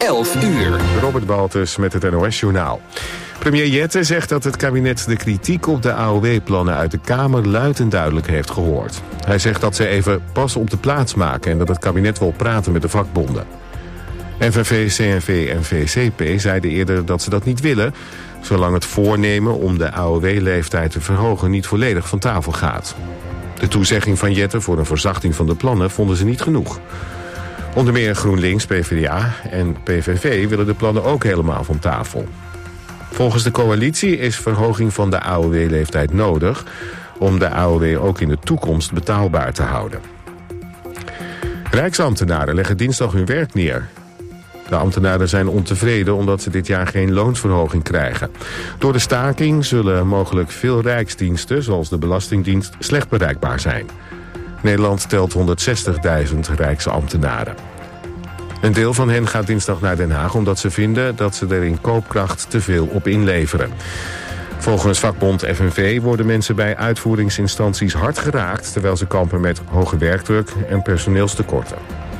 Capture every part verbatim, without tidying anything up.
elf uur. Robert Baltus met het N O S-journaal. Premier Jette zegt dat het kabinet de kritiek op de A O W-plannen uit de Kamer luid en duidelijk heeft gehoord. Hij zegt dat ze even pas op de plaats maken en dat het kabinet wil praten met de vakbonden. N V V, C N V en V C P zeiden eerder dat ze dat niet willen, zolang het voornemen om de A O W-leeftijd te verhogen niet volledig van tafel gaat. De toezegging van Jette voor een verzachting van de plannen vonden ze niet genoeg. Onder meer GroenLinks, P v d A en P V V willen de plannen ook helemaal van tafel. Volgens de coalitie is verhoging van de A O W-leeftijd nodig om de A O W ook in de toekomst betaalbaar te houden. Rijksambtenaren leggen dinsdag hun werk neer. De ambtenaren zijn ontevreden omdat ze dit jaar geen loonsverhoging krijgen. Door de staking zullen mogelijk veel rijksdiensten, zoals de Belastingdienst, slecht bereikbaar zijn. Nederland telt honderdzestigduizend rijksambtenaren. Een deel van hen gaat dinsdag naar Den Haag omdat ze vinden dat ze er in koopkracht te veel op inleveren. Volgens vakbond F N V worden mensen bij uitvoeringsinstanties hard geraakt, terwijl ze kampen met hoge werkdruk en personeelstekorten.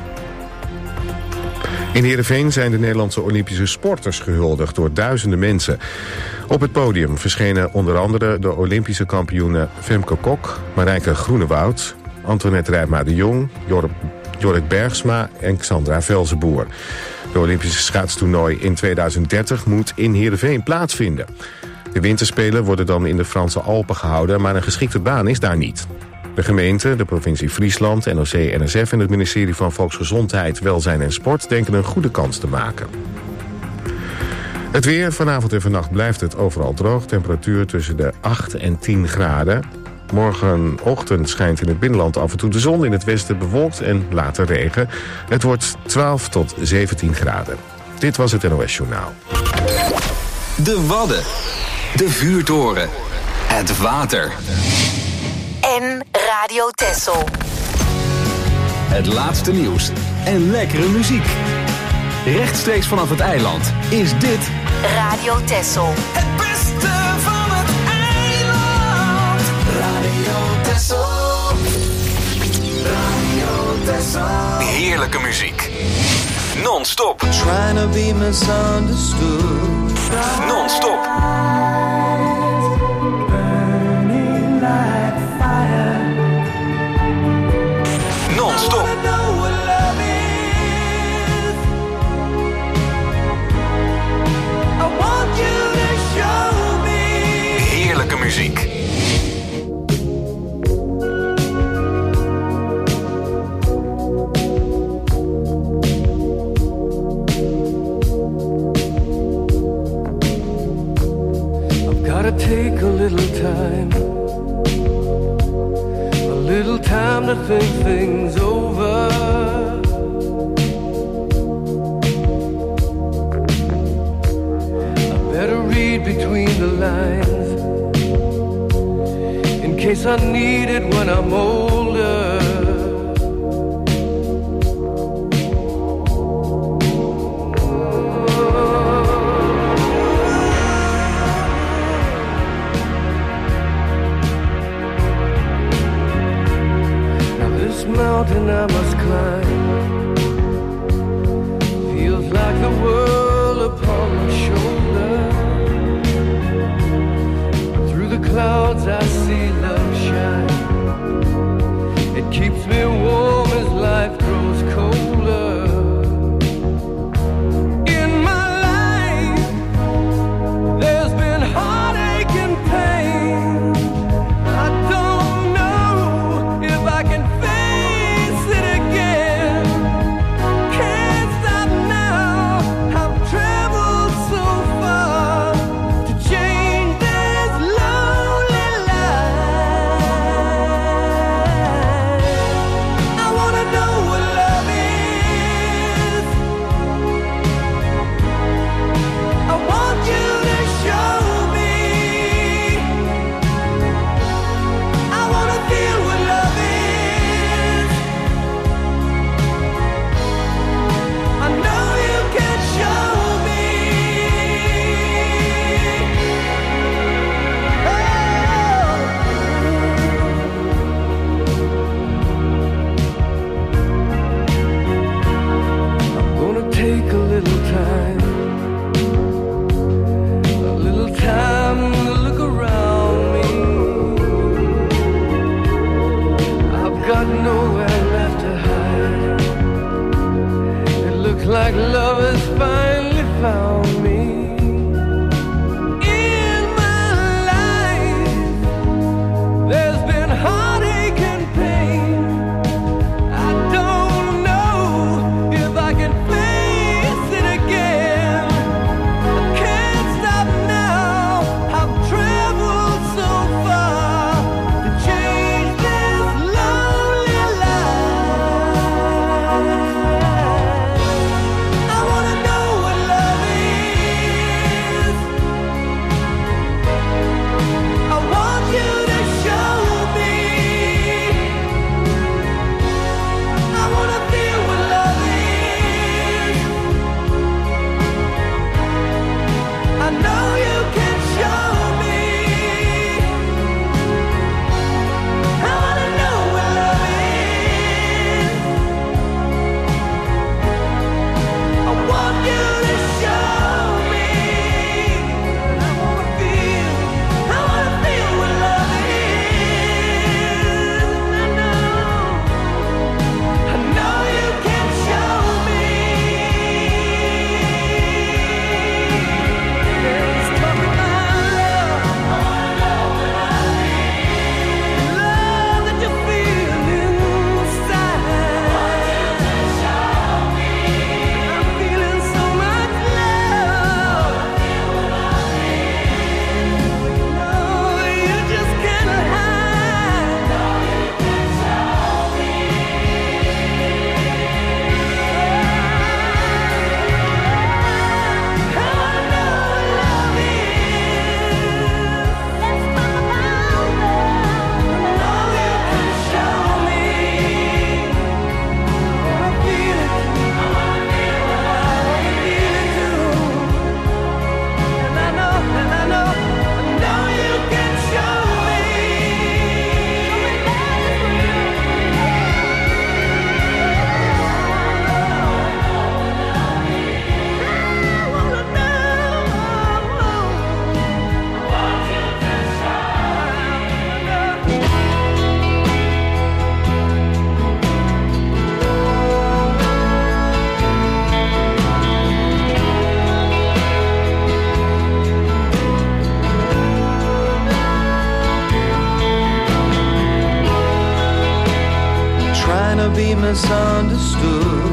In Heerenveen zijn de Nederlandse Olympische sporters gehuldigd door duizenden mensen. Op het podium verschenen onder andere de Olympische kampioenen Femke Kok, Marijke Groenewoud, Antoinette Rijpma de Jong, Jorrit Jorrit Bergsma en Xandra Velzenboer. De Olympische schaatstoernooi in tweeduizend dertig moet in Heerenveen plaatsvinden. De winterspelen worden dan in de Franse Alpen gehouden, maar een geschikte baan is daar niet. De gemeente, de provincie Friesland, N O C N S F en het ministerie van Volksgezondheid, Welzijn en Sport denken een goede kans te maken. Het weer, vanavond en vannacht blijft het overal droog. Temperatuur tussen de acht en tien graden. Morgenochtend schijnt in het binnenland af en toe de zon, in het westen bewolkt en later regen. Het wordt twaalf tot zeventien graden. Dit was het N O S-journaal. De Wadden. De vuurtoren. Het water. En Radio Texel. Het laatste nieuws en lekkere muziek. Rechtstreeks vanaf het eiland is dit Radio Texel. Het beste van het eiland. Radio Texel. Radio Texel. heerlijke muziek. Non-stop. Trying to be misunderstood. Non-stop. Burning like fire. Non-stop. Heerlijke muziek. Gotta take a little time, a little time to think things over. I better read between the lines, in case I need it when I'm older. Mountain I must climb feels like the world upon my shoulder. Through the clouds I see love shine. It love has finally found me. In my life, there's been heartache and pain. I don't know if I can face it again. I can't stop now. I've traveled so far to change this lonely life. I wanna know what love is. I want you to show me. I wanna feel what love is. I know you can show me. I wanna know what love is. I want you to show me. I wanna feel, I wanna feel what love is. I know, I know you can show me. Let's talk about love. I wanna know what love is. Love that you feel inside. I'm feeling so much love. No, you just can't hide. I wanna know what love is. Let's talk about love. I know you can show me. I wanna feel it. I wanna feel it. I wanna feel it too. And I know, and I know, I know you can show me. I wanna know. I want you to Trying to be misunderstood,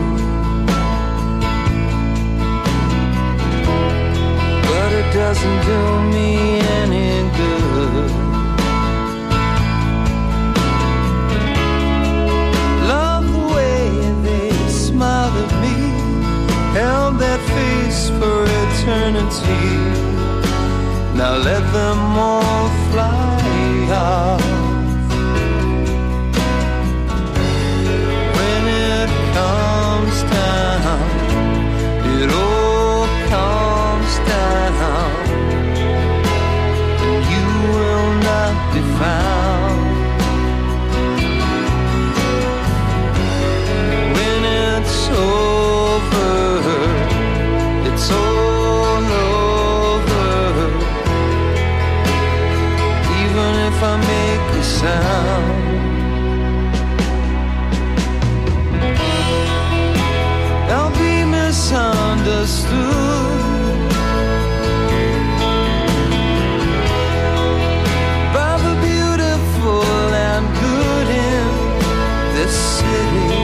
but it doesn't do me any good. Love the way they smiled at me, held that face for eternity. Now let them all fly off. When it comes down, it all comes down, and you will not be found. When it's over, it's all over. Even if I make a sound, I'll be misunderstood by the beautiful and good in this city.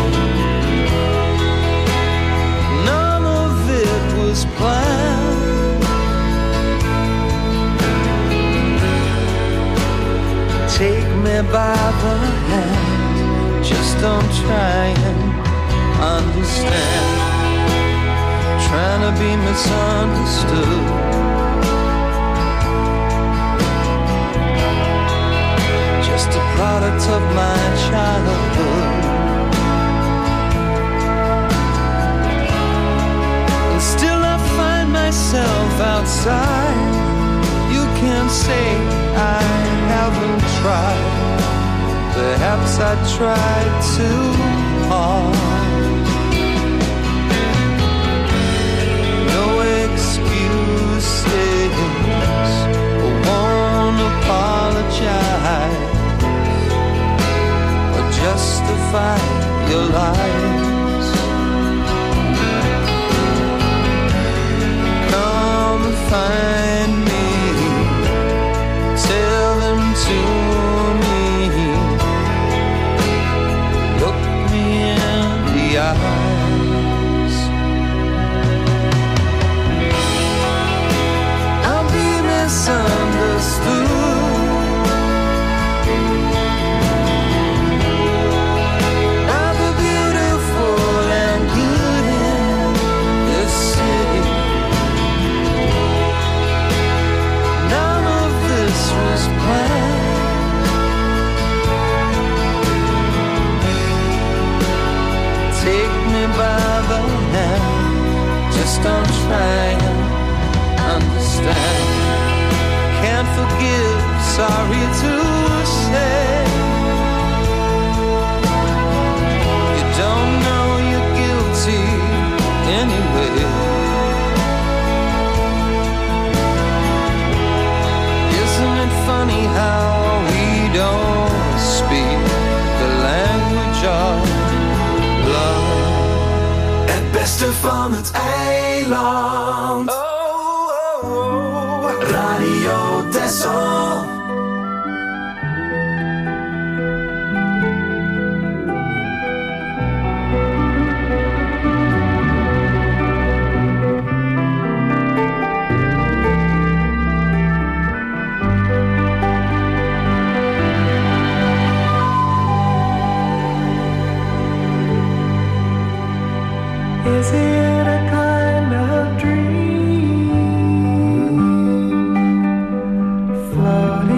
None of it was planned. Take me by the hand, just don't try and understand. Trying to be misunderstood, just a product of my childhood. And still I find myself outside. You can say I haven't tried. Perhaps I tried too hard. No excuses, I won't apologize or justify your lies. I'm trying to understand. Can't forgive, sorry to say. You don't know you're guilty anyway. Isn't it funny how we don't speak the language of love? Het beste van het eiland. Oh, oh, oh. Radio Texel. Is it a kind of dream floating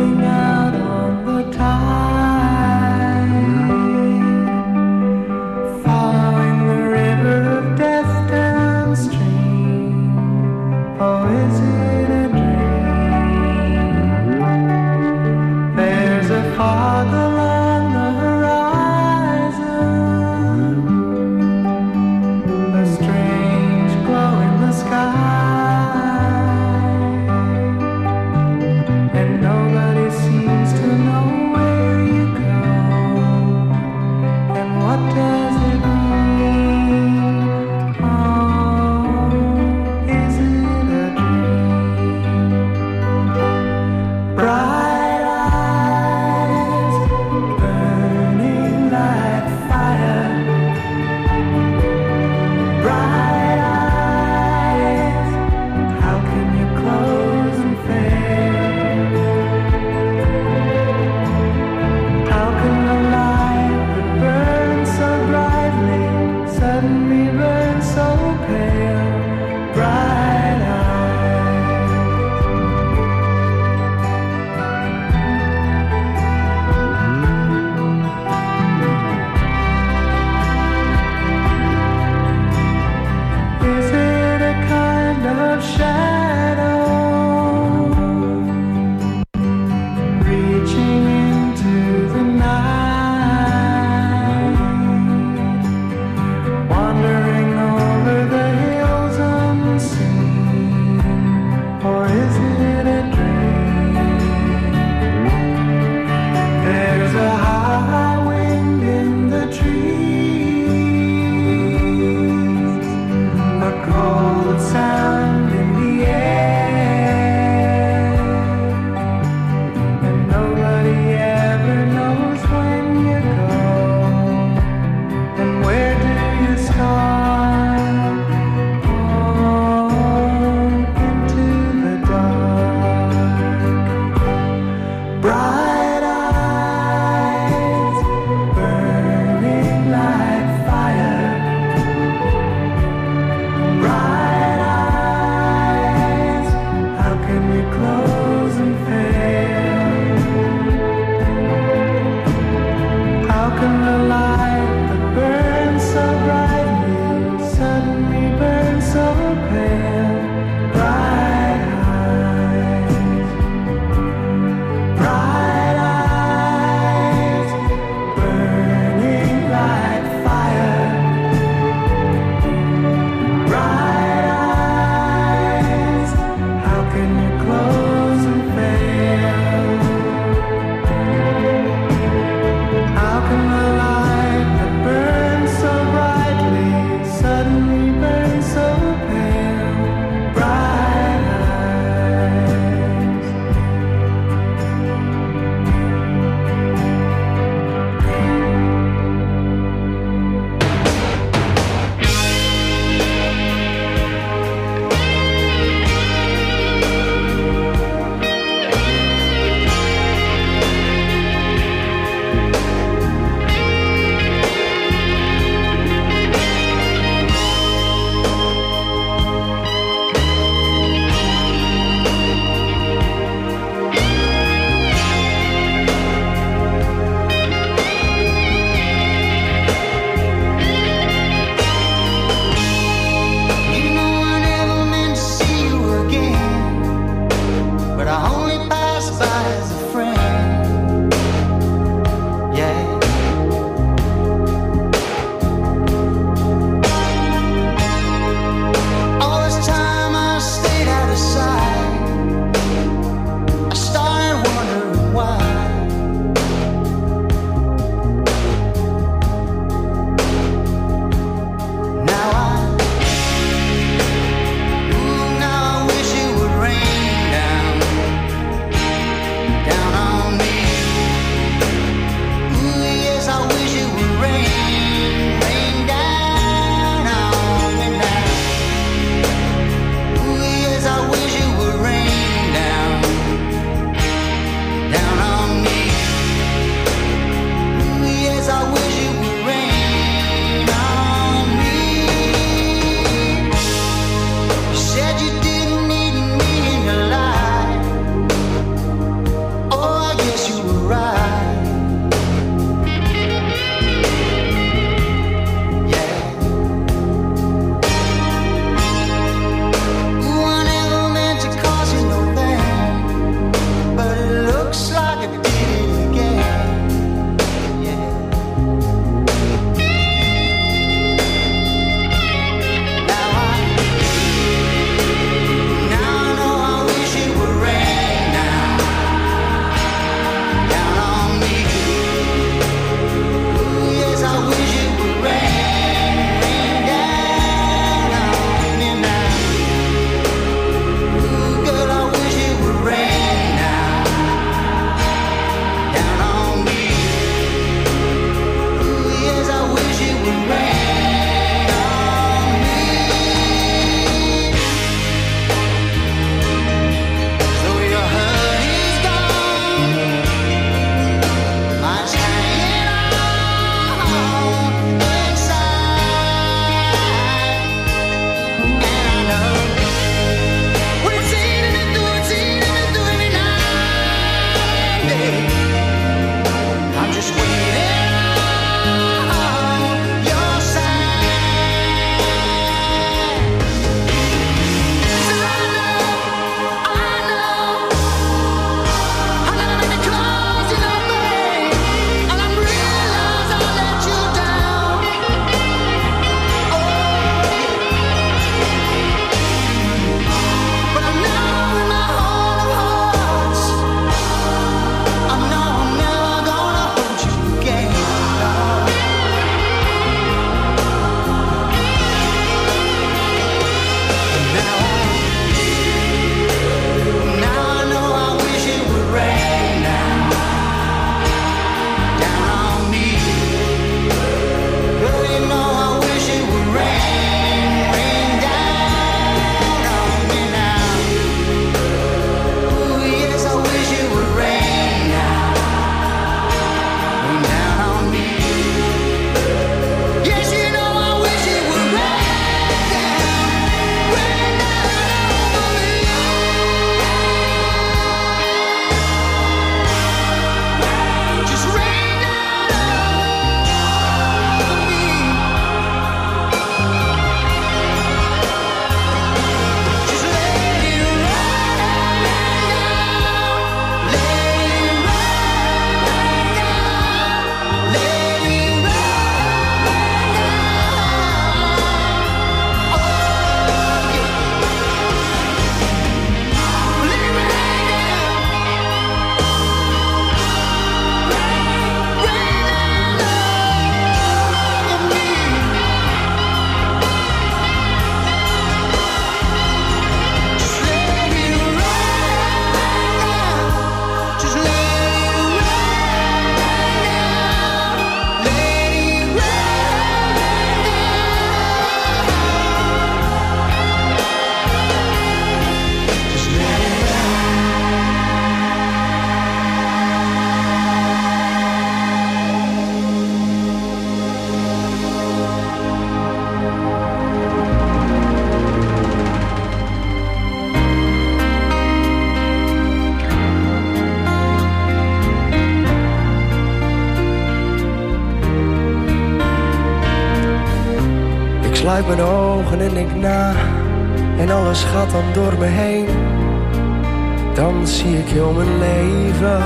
sluit mijn ogen en denk na, en alles gaat dan door me heen. Dan zie ik heel mijn leven.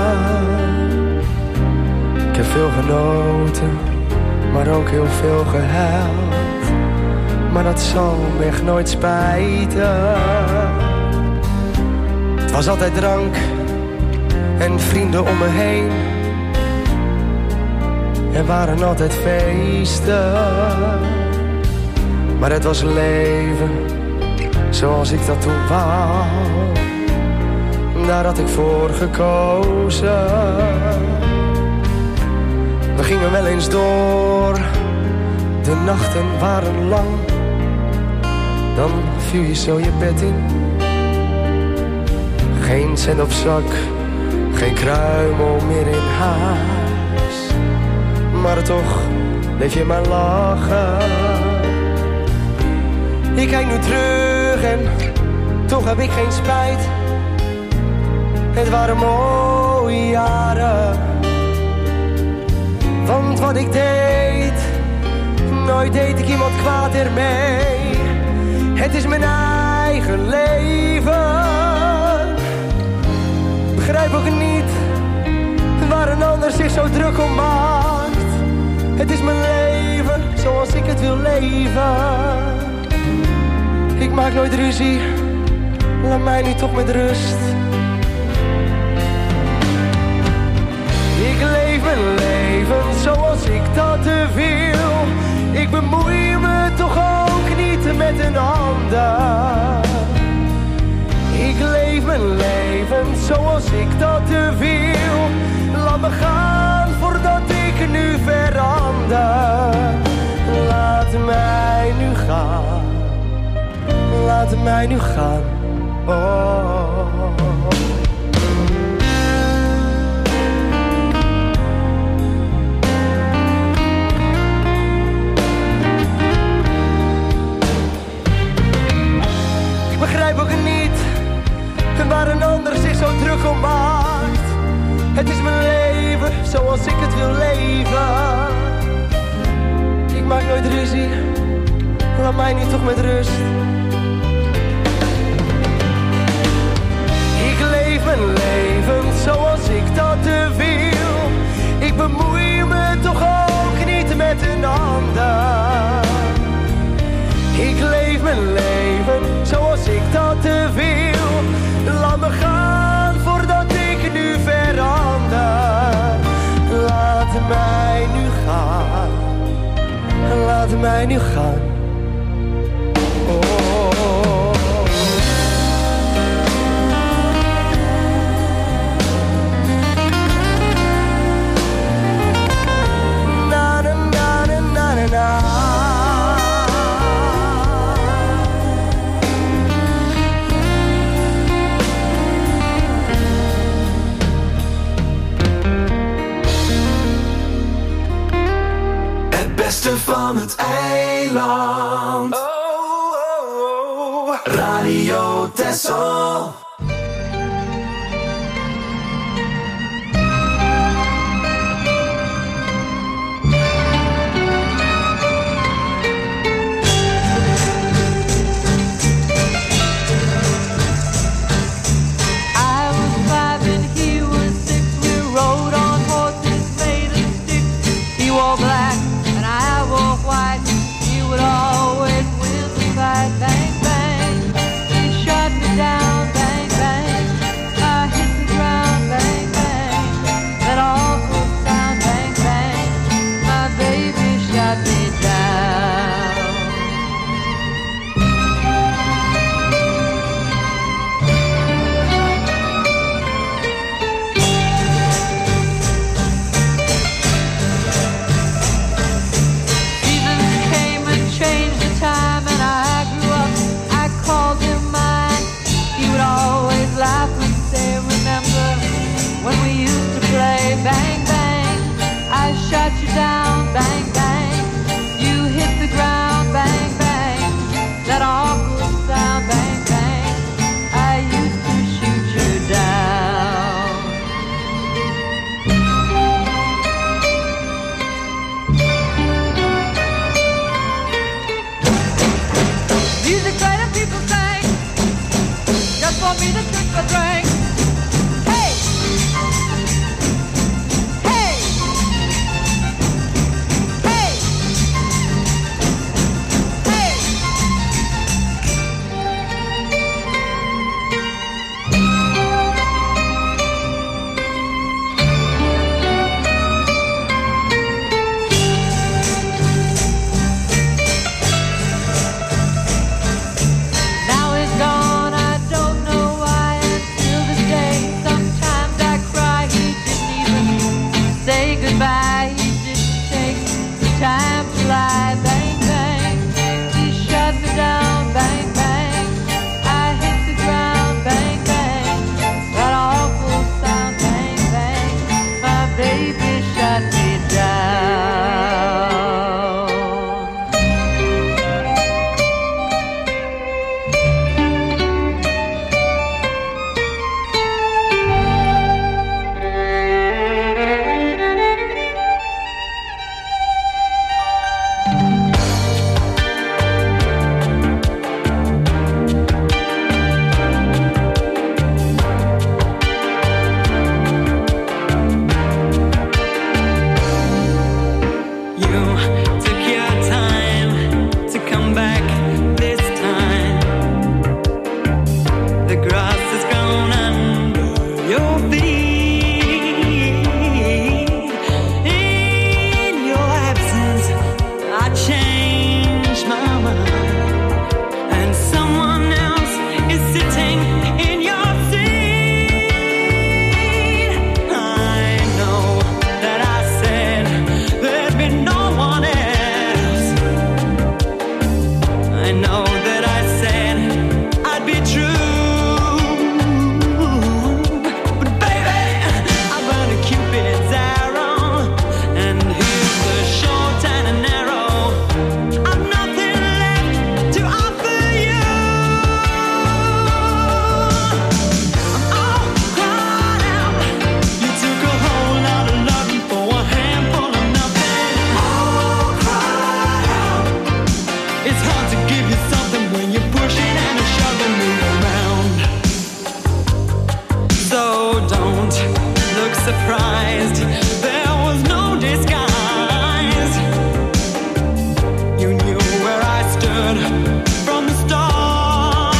Ik heb veel genoten, maar ook heel veel gehuild. Maar dat zal me echt nooit spijten. Het was altijd drank en vrienden om me heen. Er waren altijd feesten. Maar het was leven zoals ik dat toen wou. Daar had ik voor gekozen. We gingen wel eens door. De nachten waren lang. Dan viel je zo je bed in. Geen cent op zak, geen kruimel meer in huis. Maar toch bleef je maar lachen. Ik kijk nu terug en toch heb ik geen spijt. Het waren mooie jaren. Want wat ik deed, nooit deed ik iemand kwaad ermee. Het is mijn eigen leven. Begrijp ook niet waar een ander zich zo druk om maakt. Het is mijn leven zoals ik het wil leven. Ik maak nooit ruzie, laat mij nu toch met rust. Ik leef mijn leven zoals ik dat wil. Ik bemoei me toch ook niet met een ander. Ik leef mijn leven zoals ik dat wil. Laat me gaan voordat ik nu verander. Laat mij nu gaan. Laat mij nu gaan. Oh. Ik begrijp ook niet waar een ander zich zo druk om maakt. Het is mijn leven zoals ik het wil leven. Ik maak nooit ruzie, laat mij nu toch met rust. Ik leef mijn leven zoals ik dat wil. Ik bemoei me toch ook niet met een ander. Ik leef mijn leven zoals ik dat wil. Laat me gaan voordat ik nu verander. Laat mij nu gaan. Laat mij nu gaan. Oh. Na na na na na na. Beste van het eiland. Oh, oh, oh. Radio Texel. Always win the fight, bang, bang. He shot me down, bang, bang. I'll be the trick or drink. Hey! Hey! Hey! Hey! Now it's gone, I don't know why. Until this day, sometimes I cry. He didn't even say goodbye. He didn't take the time to lie. Bang, bang, he shut me down. Bang, bang, I hit the ground. Bang, bang, that awful sound. Bang, bang, my baby shut me down. You took your time to come back this time. The grass is gone under your feet. In your absence, I changed my mind, and someone else is sitting in your seat. I know that I said there'd be no one else. I know that I said I'd be true. But baby, I burned a Cupid's arrow, and here's the short and the narrow. I've nothing left to offer you. I'm all cried out. You took a whole lot of loving for a handful of nothing. All cried out. It's hard to give you something when you're pushing and shoving me around. So don't look surprised. There was no disguise. You knew where I stood from the start.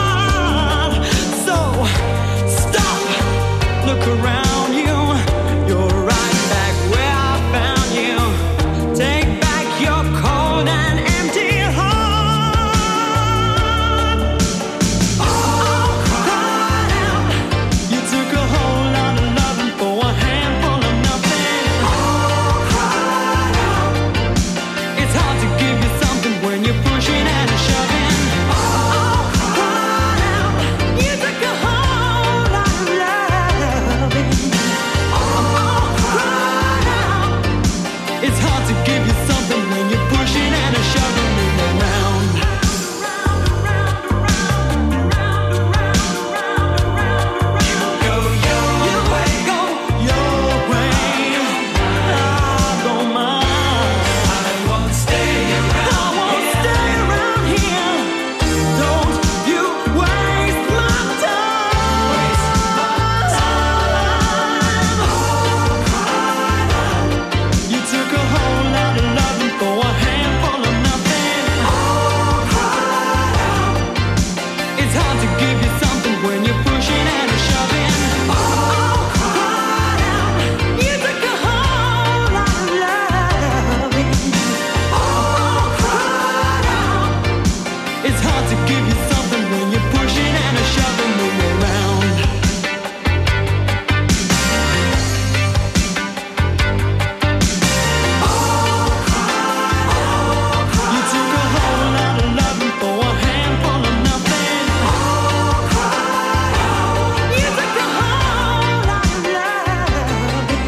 So stop, look around you. You're right back where I found you. Take back your cold and empty heart. All cried out. You took a whole lot of loving for a handful of nothing. All cried out. It's hard to give you something when you're pushing and shoving. All cried out. You took a whole lot of loving. All cried out. It's hard to give you something when you're pushing and shoving me around. Go your way, go your way. I don't mind. I won't stay around. I won't stay around here. Don't you waste my time. Waste my time. All cried out. You took a whole lot of loving for a handful of nothing. All cried out. It's hard to give you something when you're pushing and shoving. All cried out. You took a whole lot of loving. All cried out. It's hard to give you something when you're pushing and shoving me around. You took a whole lot of loving for a handful of nothing. All cried out. You took a whole lot of loving.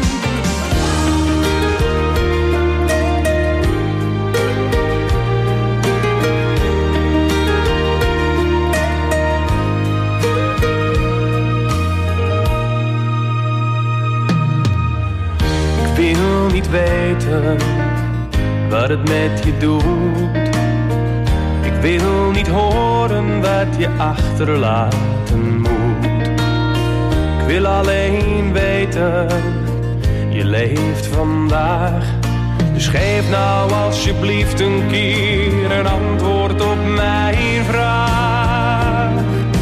Ik wil niet weten wat het met je doet. Ik wil niet horen wat je achterlaten moet. wil alleen weten, je leeft vandaag. Dus geef nou alsjeblieft een keer een antwoord op mijn vraag.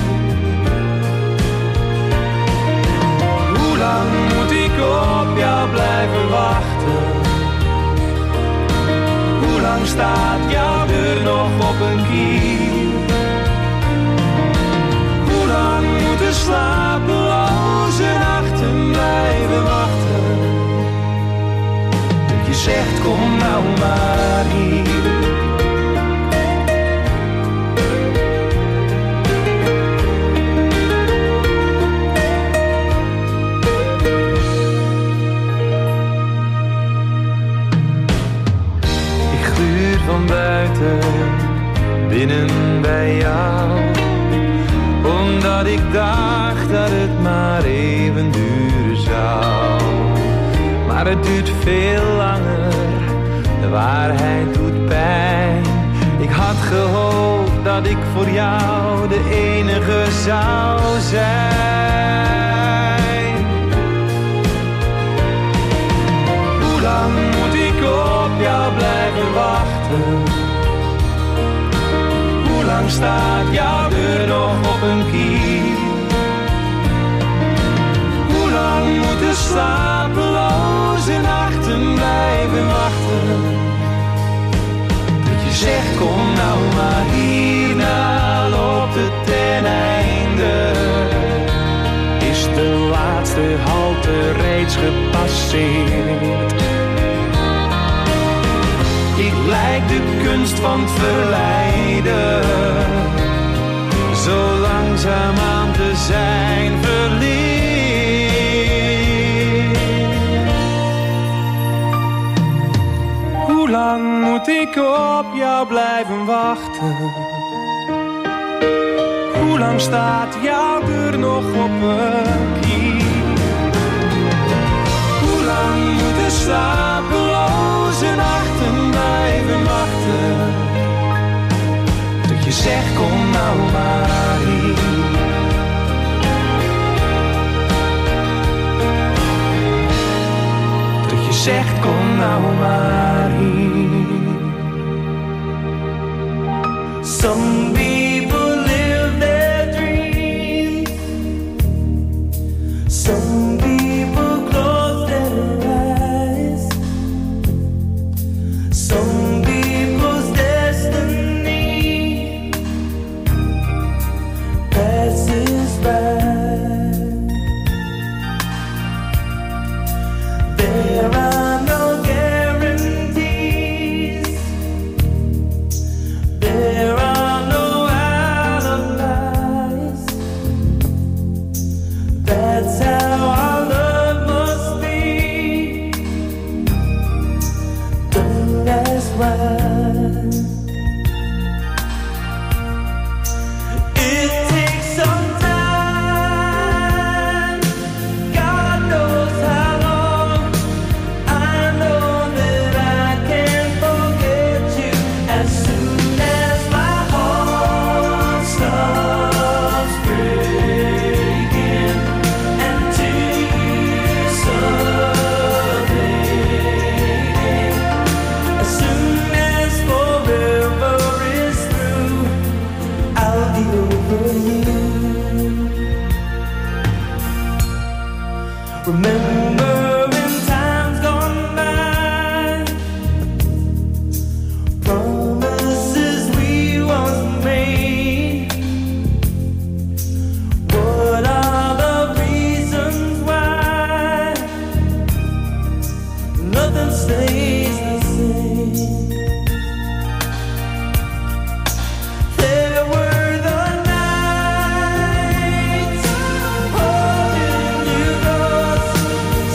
Hoe lang moet ik op jou blijven wachten? Hoe lang staat jouw deur nog op een kier? Hoe lang moeten slapeloze nachten blijven wachten? Dat je zegt kom nou maar hier. Ik gluur van buiten, binnen bij jou, omdat ik dacht dat het maar even duren zou. Maar het duurt veel langer, de waarheid doet pijn. Ik had gehoopt dat ik voor jou de enige zou zijn. Hoe lang moet ik op jou blijven wachten? Hoe lang staat jouw deur nog op een kier? Hoe lang moeten slapeloze nachten blijven wachten? Dat je zegt kom nou maar hier, nou loopt het ten einde. Is de laatste halte reeds gepasseerd? Ik lijk de kunst van het verleiden, zo langzaamaan te zijn verleerd. Hoe lang moet ik op jou blijven wachten? Hoe lang staat jouw deur nog op een kier? Hoe lang moeten slapeloze nachten blijven wachten? Dat je zegt kom nou maar hier. Dat je zegt kom nou maar hier. Some people live their dreams. Some people close their eyes. Some people's destiny passes by. There are no guarantees. There are no alibis. That's how our love must be. Don't ask why. It takes some time. God knows how long. I know that I can't forget you as soon as my heart stops breaking and tears start fading. As soon as forever is through, I'll be over you. Remember in times gone by, promises we once made. What are the reasons why nothing stays the same? There were the nights holding you close,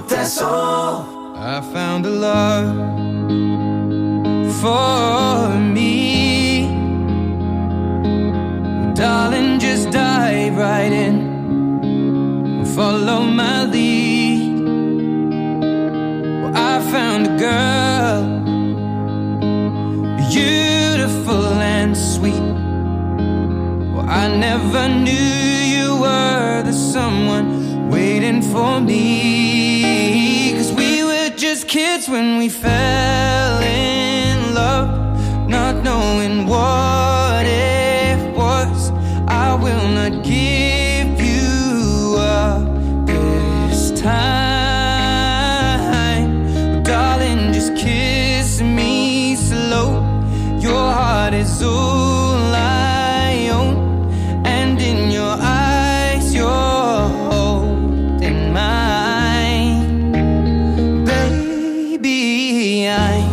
Texel. I found a love for me. Darling, just dive right in, follow my lead. Well, I found a girl, beautiful and sweet. Well, I never knew you were the someone waiting for me. 'Cause we were just kids when we fell in love, not knowing what it was. I will not give you up this time. But darling, just kiss me slow. Your heart is all I own, and in your eyes you're holding mine. Baby, I'm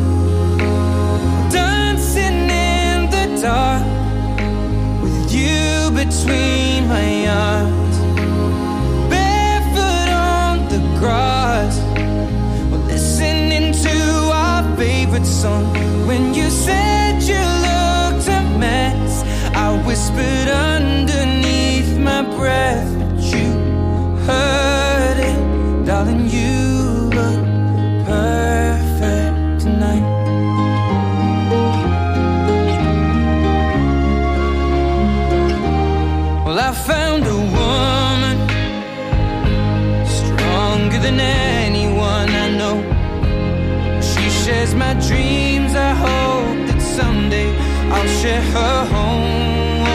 dancing in the dark with you between my arms, barefoot on the grass, or listening to our favorite song. When you said you looked a mess, I whispered underneath my breath, but you heard it. Darling, you look perfect tonight. Well, I found a woman stronger than anyone I know. She shares my dreams. I hope that someday I'll share her home.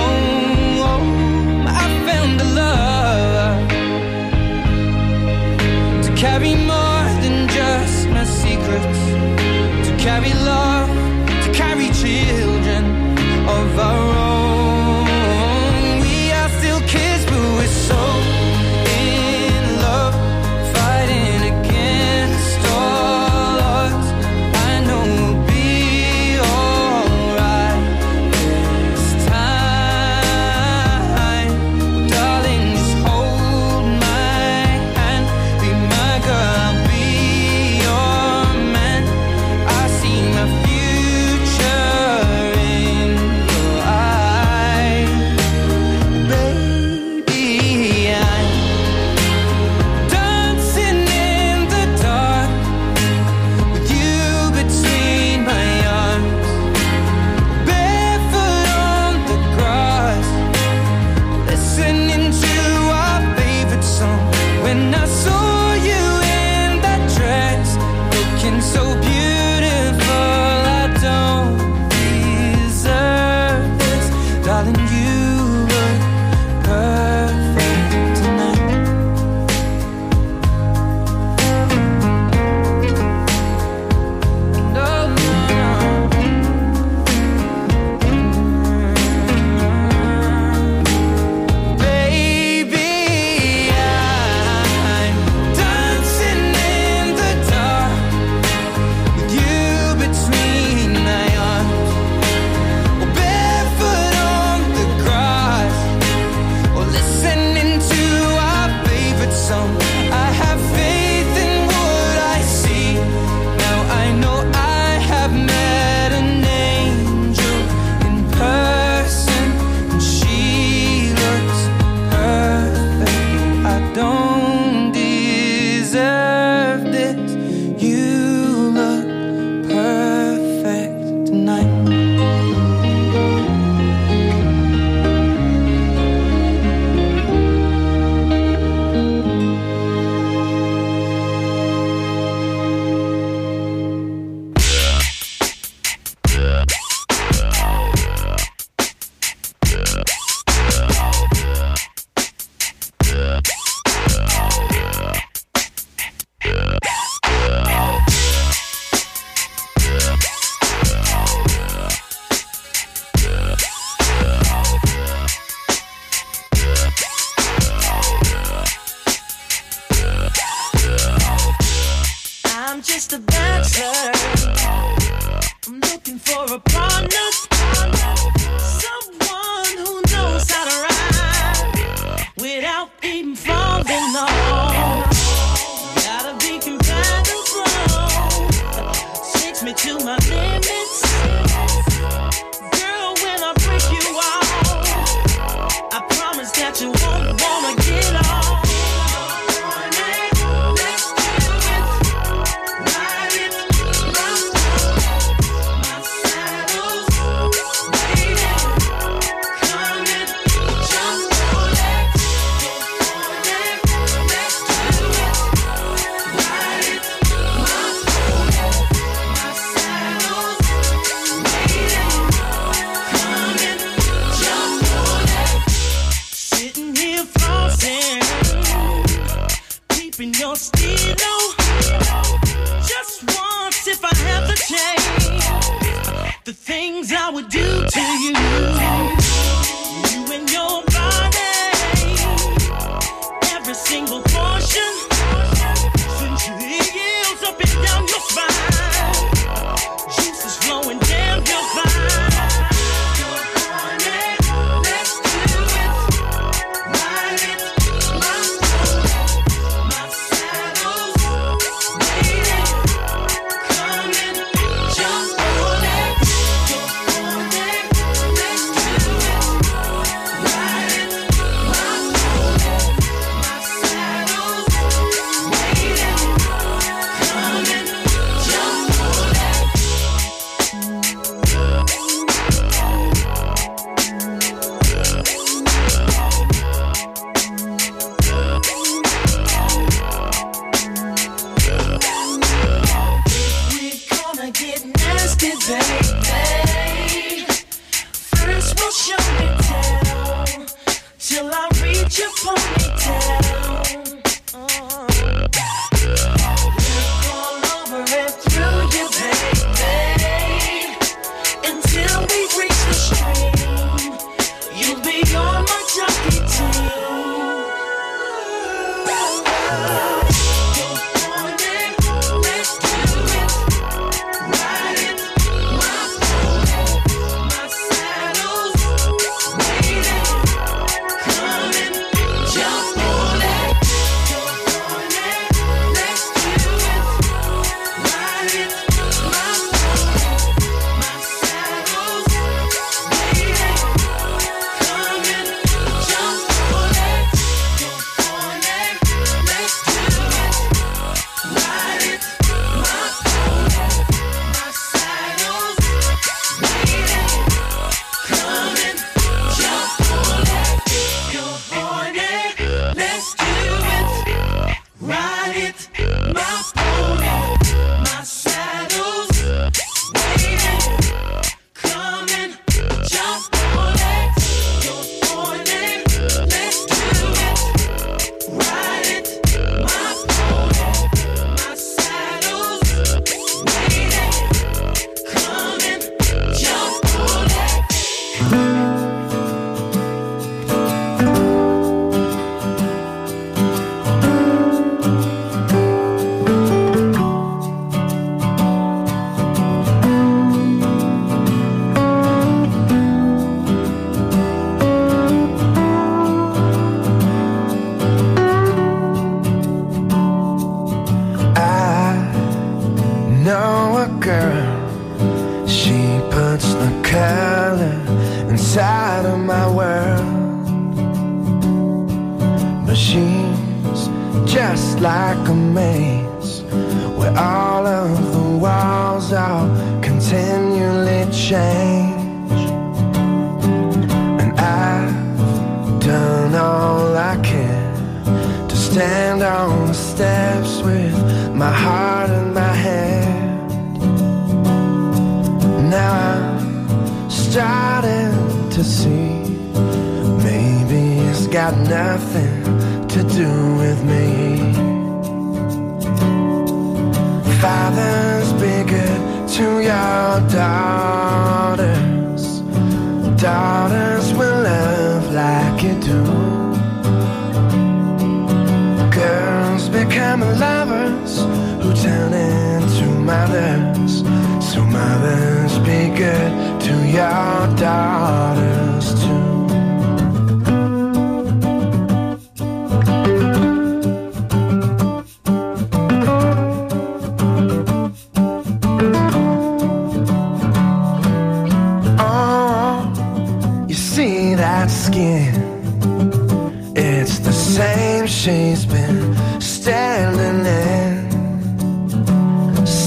I found a love to carry more than just my secrets, to carry love, to carry children of our own. We are still kids, but we're so in love, fighting against all odds. I know we'll be alright this time. Darling, just hold my hand, be my girl, I'll be your man. I see my future in your eyes. Baby, I'm dancing in the dark with you between my arms, barefoot on the grass, listening to our favorite song. When I saw you in that dress, looking so beautiful, I don't deserve this. Darling, you look perfect tonight. No, no, no. Baby, I'm dancing in the dark with you between my arms, or barefoot on the grass, or listening to our favorite song. I have faith in what I see. Now I know I have met an angel in person, and she looks perfect. I don't deserve this. You look perfect tonight. I'm just a dancer. I'm looking for a partner, someone who knows how to ride without even falling off. Gotta be competitive. to my limits. Girl, when I break you off, I promise that you won't wanna get off. Your stilo, just once if I have the chance, the things I would do to you, you and your body, every single portion, since your heels up and down your spine, juices flowing down your spine.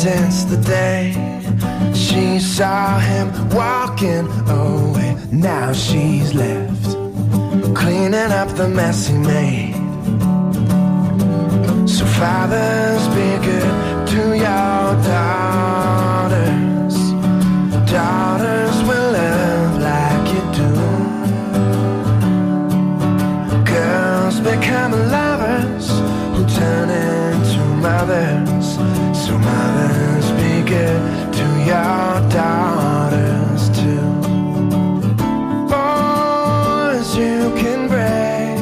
since the day she saw him walking away. Now she's left cleaning up the mess he made. So fathers, be good to your daughters. Daughters will love like you do. Girls become lovers who turn into mothers. So mothers, be good to your daughters too. Boys, you can break.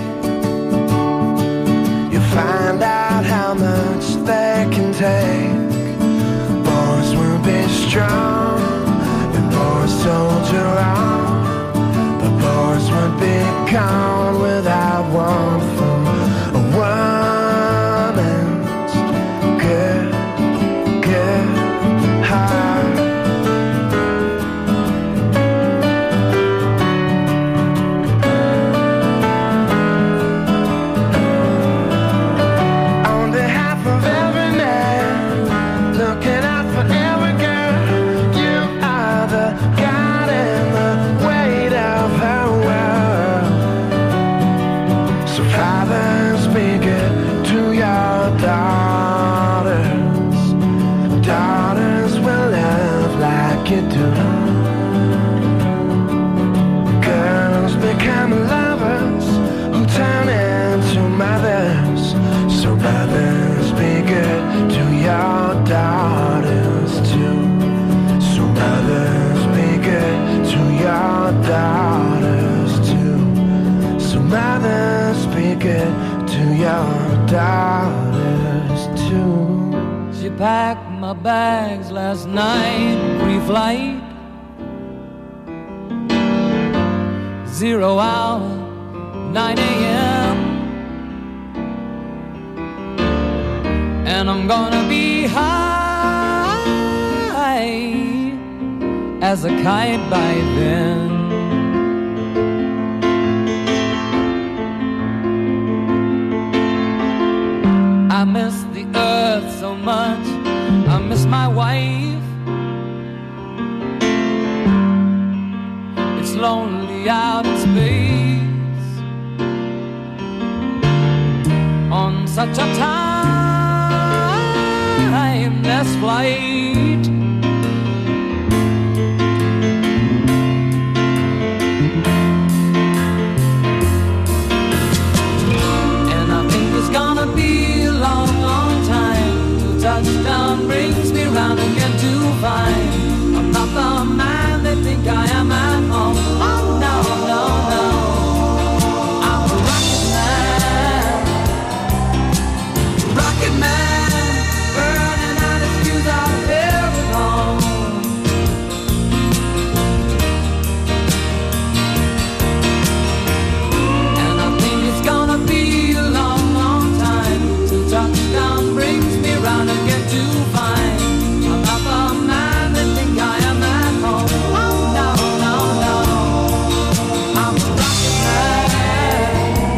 You find out how much they can take. Boys will be strong and boys soldier on. But boys would be gone without one from a woman's good, good heart. On behalf of every man, looking out for every girl, you are the God and the weight of her world. So fathers, be good to your daughters. Daughters will love like you do. Girls become lovers who turn into mothers. So mothers, be good to your daughters too. So mothers, be good to your daughters too. So mothers, be good to your daughters too. She packed my bags last night, pre-flight. Zero hour, nine a.m. And I'm gonna be high as a kite by then. I miss the earth so much, I miss my wife. It's lonely out in space on such a timeless flight. And I think it's gonna be a long, long time till touchdown brings me round again to find I'm not the man they think I am at home. Oh no, no, no, I'm a rocket man, rocket man, burning out his fuse out there alone. And I think it's gonna be a long, long time till touchdown brings me round again to find I'm not the man they think I am at home. Oh no, no, no, I'm a rocket man,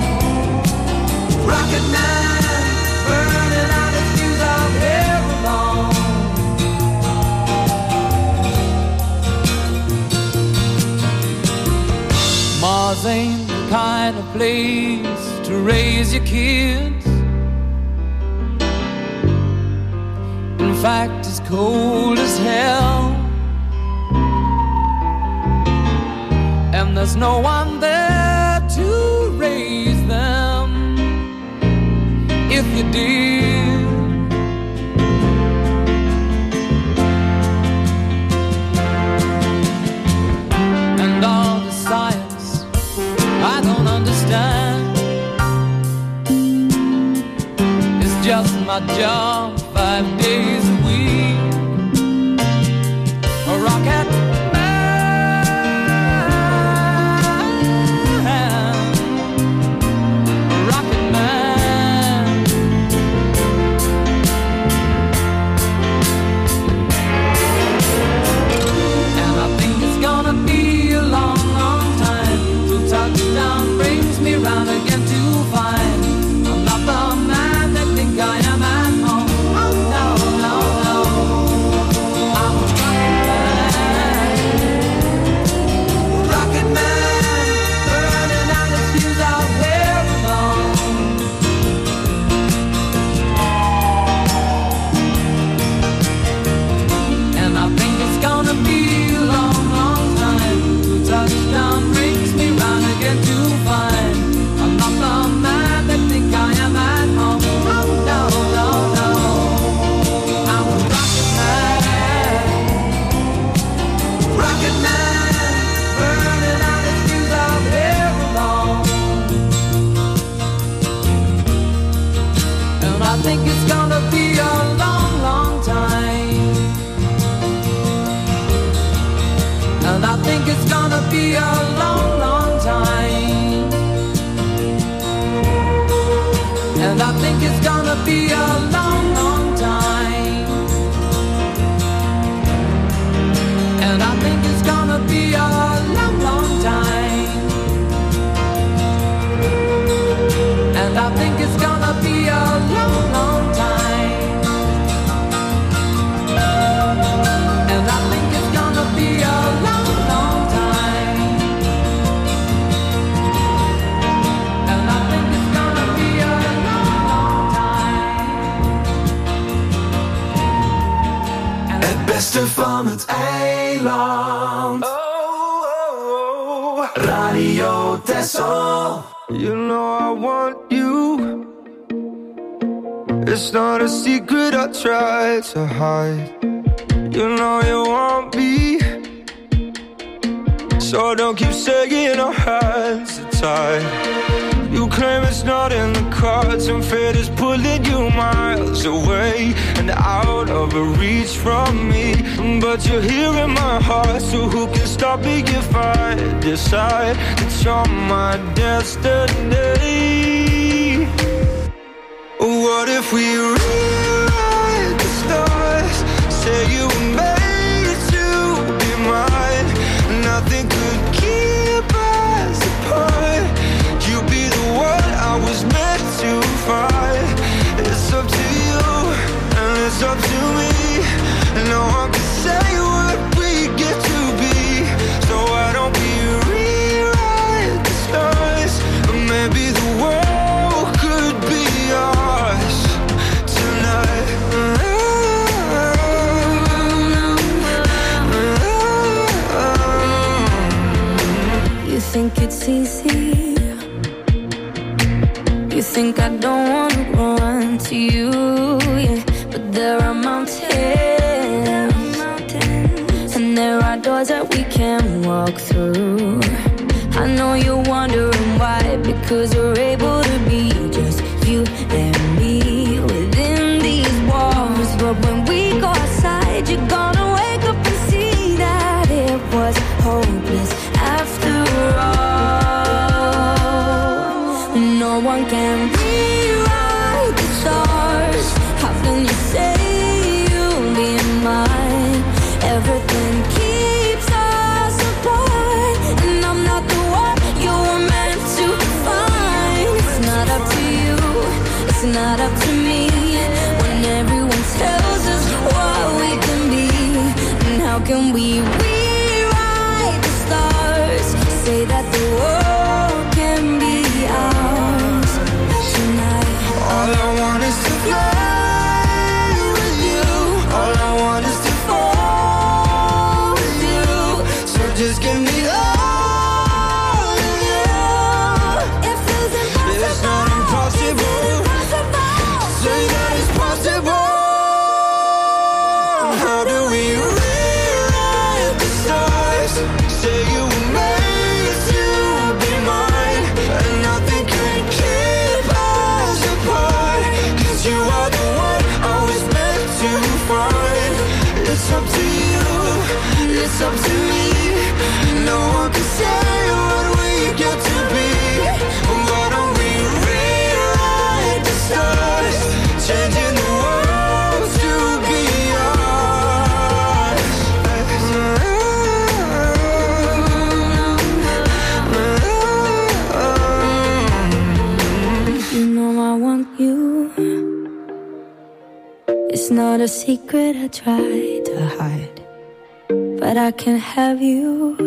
rocket man, burning out his fuse out there alone. Mars ain't the kind of place to raise your kids. In fact, it's cold as hell. And there's no one there to raise them if you did. And all the science I don't understand. It's just my job five days a week. A rocket man, a rocket man. And I think it's gonna be a long, long time till touchdown brings me round again to find I'm not the man they think I am at home. beste van het eiland. Oh, oh, oh. Radio Texel. You know I want you. It's not a secret I try to hide. You know you want me, so don't keep saying our hands are tied. You claim it's not in the cards, and fate is pulling you miles away and out of reach from me. But you're here in my heart, so who can stop me if I decide that you're my destiny? What if we rewrite the stars? Say you were made to be mine. Nothing could keep us apart. You'd be the one I was meant to find. It's up to you, and it's up to me. No one can say what we get to be. So why don't we rewrite the stars? Or maybe the world could be ours tonight. You think it's easy? You think I don't wanna run to you, yeah. But there are mountains, and there are doors that we can't walk through. I know you're wondering why, because we're able to be just you and me within these walls. But when we go outside, you're gonna wake up and see that it was hopeless after all. No one can rewrite the stars. How can you say you'll be mine? Everything keeps us apart, and I'm not the one you were meant to find. It's not up to you, it's not up to me. When everyone tells us what we can be, and how can we rewrite the stars? Say that the world can be ours tonight. All I want is to fly with you. All I want is to fall with you. So just give me all of you. It feels impossible. It's not impossible. Say that it's possible. How do we rewrite the stars? Say you were made to be mine, and nothing can keep us apart. 'Cause you are the one I was meant to find. It's up to you, it's up to me. No one can say what we get to be. Why don't we rewrite the stars? Changing the world to be ours. You know I want you. It's not a secret I try to hide, but I can have you.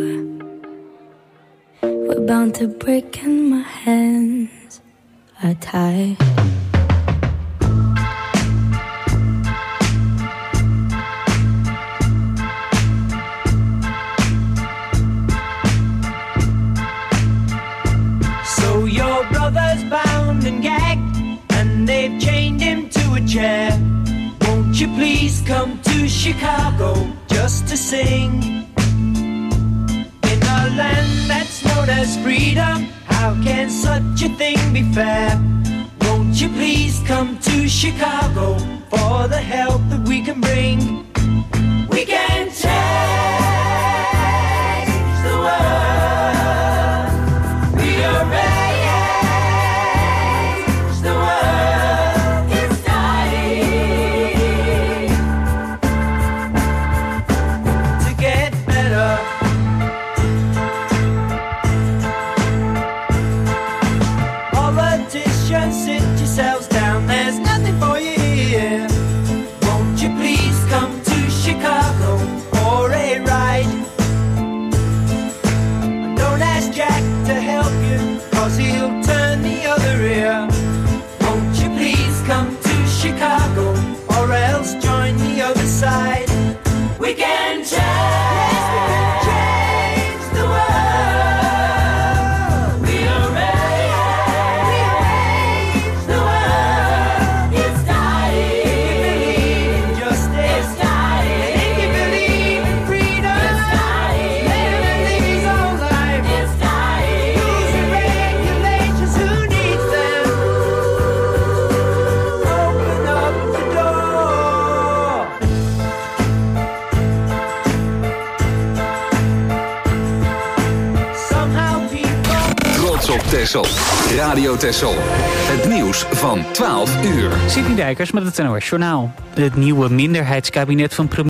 We're bound to break and my hands are tied. So your brother's bound and gagged, and they've chained him to a chair. Won't you please come to Chicago just to sing? In a land that's known as freedom, how can such a thing be fair? Won't you please come to Chicago for the help that we can bring? We can change the world. We are raised the world is dying to get better. Politicians, sit yourselves down, there's nothing for you here. Won't you please come to Chicago for a ride? Don't ask Jack to help you, 'cause he'll turn the other ear. Won't you please come to Chicago, or else join the other side? We Texel. Radio Texel. Het nieuws van twaalf uur. Sidney Dijkers met het N O S Journaal. Het nieuwe minderheidskabinet van premier